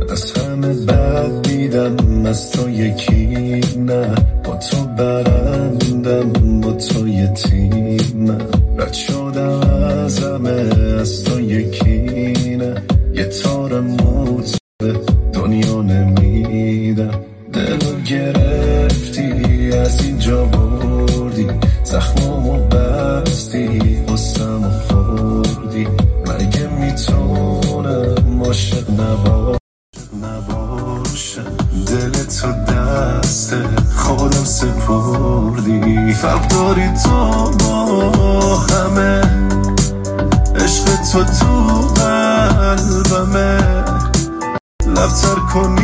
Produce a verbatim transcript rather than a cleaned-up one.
از همه بد دیدم، از تو یکی نه. با تو برندم، با تو یتیمم. رد شدم از همه، از تو یکی نه. یه تار موت به دنیا نمیدم. دلو گرفتی، از اینجا بردی، زخمامو بستی، قصه‌مو خوردی. مگه میتونم عاشق نباشم؟ دل تو دست خودم سپردی. فرق داری تو با همه، عشق تو تو قلبمه. لبتر کنی